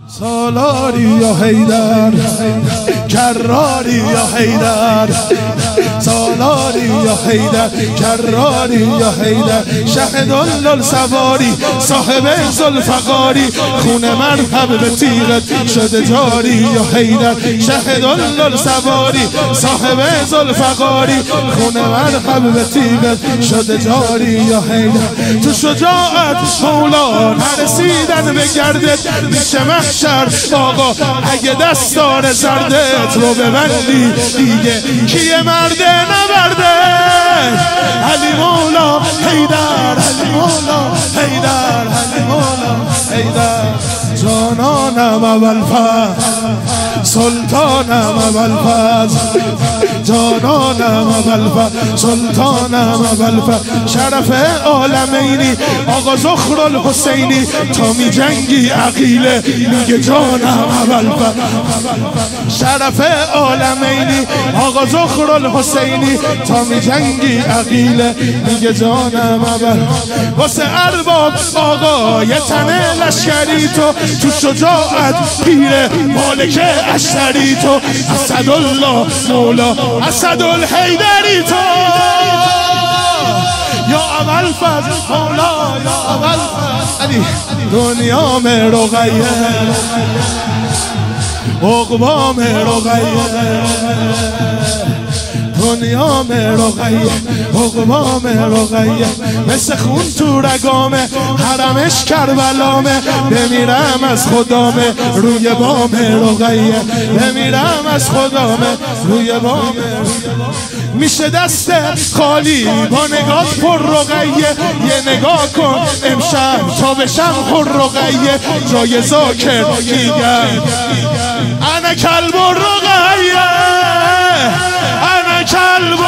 سالاری یا حیدر، کراری یا حیدر، سالاری یا حیدر، کراری یا حیدر، شهد اللال سواری، صاحب ذوالفقاری، خون مرحب به تیغت شده جاری یا حیدر، شهد اللال سواری، صاحب ذوالفقاری، خون مرحب به تیغت شده جاری یا حیدر. تو شجاعت مولا نرسیدن به گردت، میشه محشر آقا اگه دستار زردت رو ببندی دیگه کیه مرده نبرده. علی مولا حیدر، علی مولا حیدر، علی مولا حیدر، جانانم اول فضل، سلطانم اول فضل، جانانم اول فضل، سلطانم اول فضل، شرف عالمینی آقا ذخرالحسینی، تا می جنگی عقیله میگه جانم اول فضل، شرف عالمینی آقا ذخرالحسینی، تا می جنگی عقیله میگه جانم اول. واسه ارباب آقا یه تنه لشکری تو شجاعت پیر مالک اشتری، تو اسدالله مولا اسدالحیدری، تو یا اول فضل مولا یا اول فضل علی. دنیا میں رقیه عقبا میں رقیه، دنیا میں رقیه عقبا میں رقیه، مثل خون تو رگامه حرمش کربلامه، بمیرم از خدامه روی بام رقیه، بمیرم از خدامه روی بام. میشه دست خالی با نگاه پر رقیه، یه نگاه کن امشب تا بشم پر رقیه، جای ذاکر میگم انا کلب رقیه، انا کلب